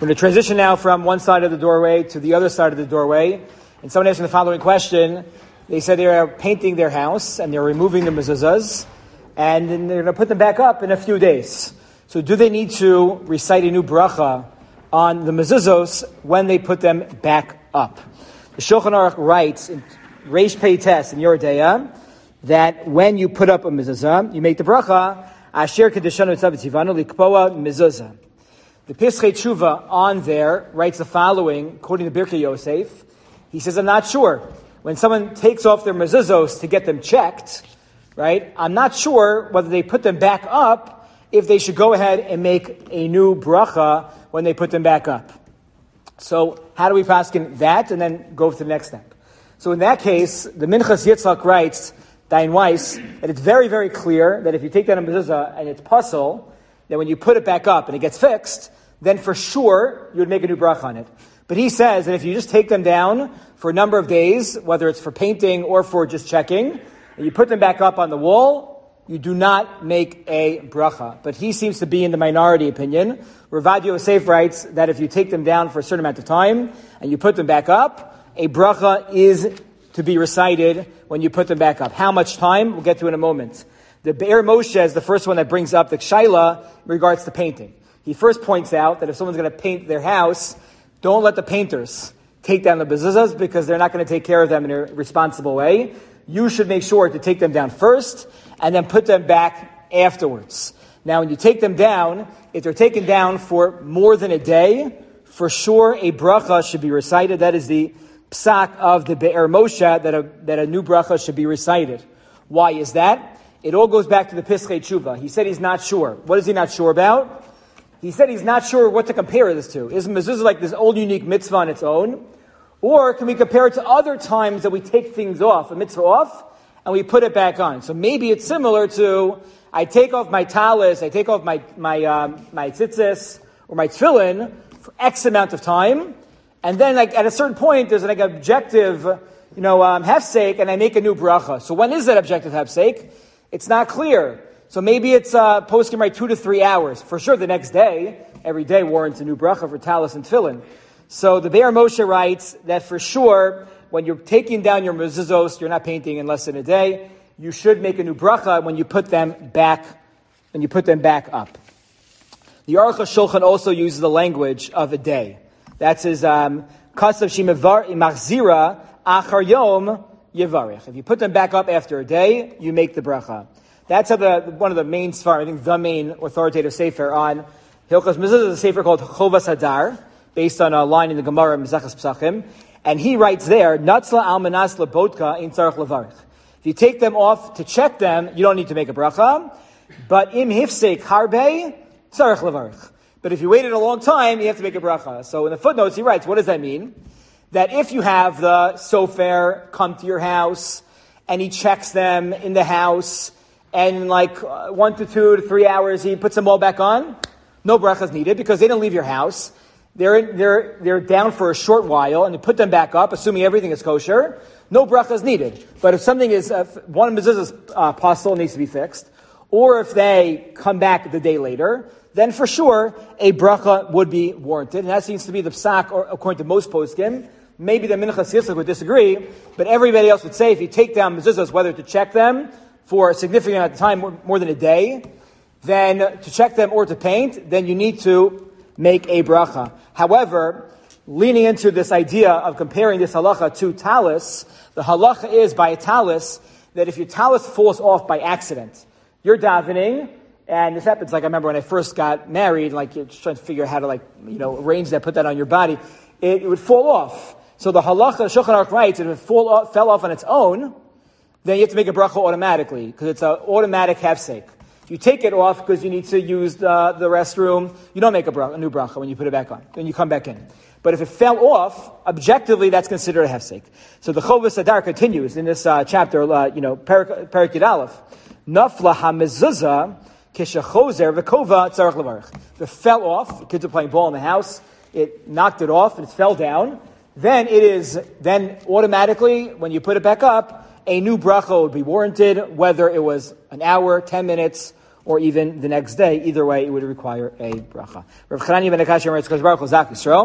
We're going to transition now from one side of the doorway to the other side of the doorway. And someone asked me the following question. They said they are painting their house and they're removing the mezuzahs and then they're going to put them back up in a few days. So do they need to recite a new bracha on the mezuzos when they put them back up? The Shulchan Aruch writes in Reish Pei Tes in Yoredeya that when you put up a mezuzah, you make the bracha Asher Kedeshanu Tzav Tzivanu Likpoa Mezuzah. The Pischei Tshuva on there writes the following, quoting the Birkei Yosef. He says, I'm not sure. When someone takes off their mezuzos to get them checked, right, I'm not sure whether they put them back up, if they should go ahead and make a new bracha when they put them back up. So how do we paskin that and then go to the next step? So in that case, the Minchas Yitzchak writes, Dayan Weiss, that it's very, very clear that if you take down a mezuzah and it's puzzle, that when you put it back up and it gets fixed, then for sure you would make a new bracha on it. But he says that if you just take them down for a number of days, whether it's for painting or for just checking, and you put them back up on the wall, you do not make a bracha. But he seems to be in the minority opinion. Ravad Yosef writes that if you take them down for a certain amount of time and you put them back up, a bracha is to be recited when you put them back up. How much time? We'll get to in a moment. The Be'er Moshe is the first one that brings up the Shaila in regards to painting. He first points out that if someone's going to paint their house, don't let the painters take down the mezuzahs because they're not going to take care of them in a responsible way. You should make sure to take them down first and then put them back afterwards. Now, when you take them down, if they're taken down for more than a day, for sure a bracha should be recited. That is the psak of the Be'er Moshe, that a new bracha should be recited. Why is that? It all goes back to the Pischei Tshuva. He said he's not sure. What is he not sure about? He said he's not sure what to compare this to. Is mezuzah like this old unique mitzvah on its own? Or can we compare it to other times that we take things off, a mitzvah off, and we put it back on? So maybe it's similar to, I take off my talis, I take off my tzitzis, or my tefillin for X amount of time, and then like at a certain point, there's like an objective, hefsek, and I make a new bracha. So when is that objective hefsek? It's not clear. So maybe it's posting right 2 to 3 hours. For sure the next day, every day warrants a new bracha for talis and tefillin. So the Be'er Moshe writes that for sure, when you're taking down your mezuzos, you're not painting in less than a day. You should make a new bracha when you put them back up. The Aruch HaShulchan also uses the language of a day. That's his kasav shimavar imachzira achar yom yevarich. If you put them back up after a day, you make the bracha. That's how one of the main svarim, I think the main authoritative sefer on Hilchos Mezuzah is a sefer called Chovas Hadar, based on a line in the Gemara in Mesechus Pesachim, and he writes there, Natzla al manas lebodka in tzarich levarich. If you take them off to check them, you don't need to make a bracha, but im hifsek harbe tzarich levarich. But if you waited a long time, you have to make a bracha. So in the footnotes, he writes, what does that mean? That if you have the sofer come to your house, and he checks them in the house, and in 1 to 2 to 3 hours, he puts them all back on, no bracha is needed, because they didn't leave your house. They're down for a short while, and you put them back up, assuming everything is kosher. No bracha is needed. But if something is one mezuzah's puzzle needs to be fixed, or if they come back the day later, then for sure a bracha would be warranted, and that seems to be the psak, or according to most poskim. Maybe the Minchas Yitzchak would disagree, but everybody else would say if you take down mezuzahs, whether to check them for a significant amount of time, more than a day, then to check them or to paint, then you need to make a bracha. However, leaning into this idea of comparing this halacha to talis, the halacha is by a talis that if your talis falls off by accident, you're davening, and this happens, I remember when I first got married, you're just trying to figure out how to arrange that, put that on your body, it would fall off. So the halacha, Shulchan Aruch writes, if it fell off on its own, then you have to make a bracha automatically, because it's an automatic hefsek. If you take it off because you need to use the restroom, you don't make a new bracha when you put it back on, when you come back in. But if it fell off, objectively, that's considered a hefsek. So the Chovas Hadar continues in this chapter, Perek Yud Aleph. Nafla ha-mezuzah kishachozer v'kova tzarich levarich. If it fell off, kids are playing ball in the house, it knocked it off and it fell down, then automatically, when you put it back up, a new bracha would be warranted, whether it was an hour, 10 minutes, or even the next day. Either way, it would require a bracha. Rav Chananya ben Akash writes, "Kosh Baruch Hu Zak Yisrael."